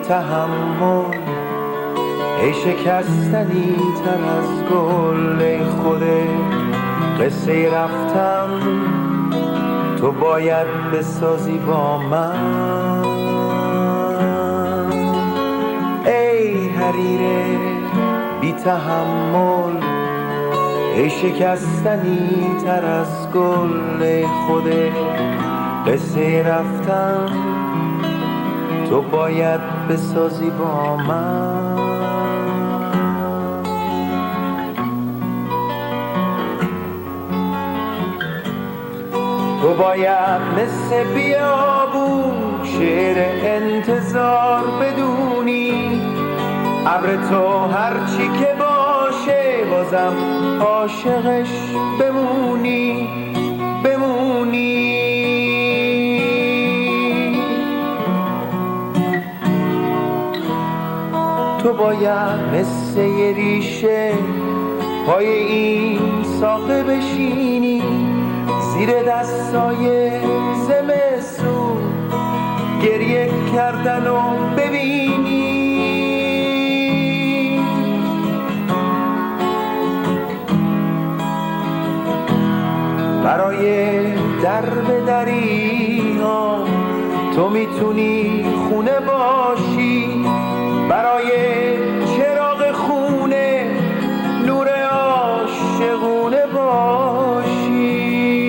تحمل، ای شکستنی تر از گل، ای خود قصه رفتم تو باید بسازی با من. ای حریر بی تحمل، ای شکستنی تر از گل، ای خود قصه رفتم تو باید بسازی با من. تو باید مثل بیابون شعر انتظار بدونی، ابر تو هرچی که باشه بازم عاشقش بمونی. تو باید مثل یه ریشه پای این ساقه بشینی، زیر دستای زمستون گریه کردن و ببینی. برای در به دری ها تو میتونی خونه باشی، برای چراغ خونه نور عاشقونه باشی.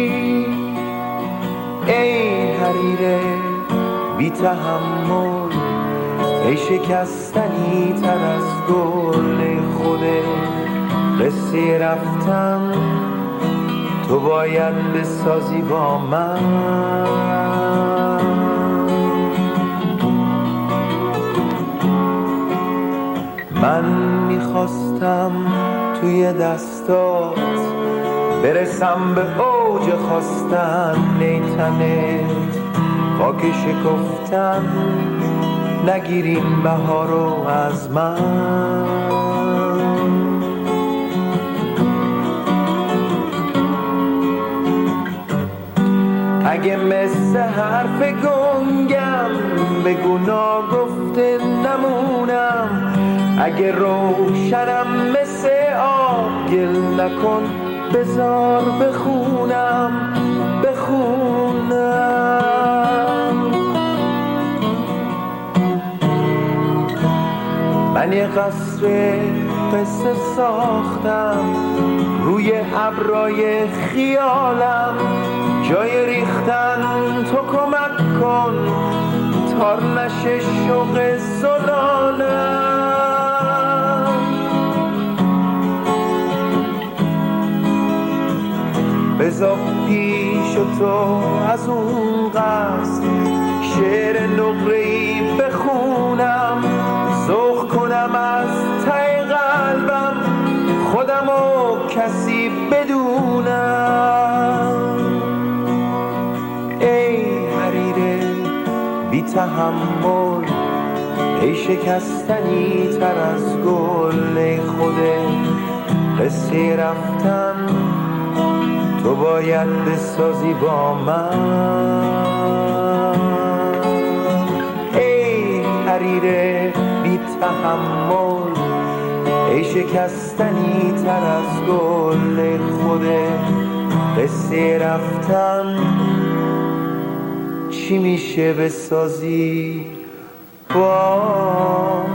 ای حریر بی تحمل، ای شکستنی تر از گل، ای خود قصه رفتم تو باید بسازی با من. من میخواستم توی دستات برسم به اوج خواستن، ای تنت خاک شکفتن نگیریم بهارو از من. اگه مثل حرف گنگم به گناه گفته نمونم، اگه روشنم مثل آب گل نکن بذار بخونم. من یه قصر قصه ساختم روی ابرای خیالم، جای ریختن تو کمک کن تار نشه شوق زلالم. بذار پیش تو از اون قصد شعر نقره‌ای بخونم، ذوق کنم از ته قلبم خودم و کسی بدونم. ای حریر بی تحمل، ای شکستنی تر از گل، ای خود قصه رفتن تو باید بسازی با من. ای حریر بی تحمل، ای شکستنی تر از گل، ای خود قصه رفتن چی میشه بسازی با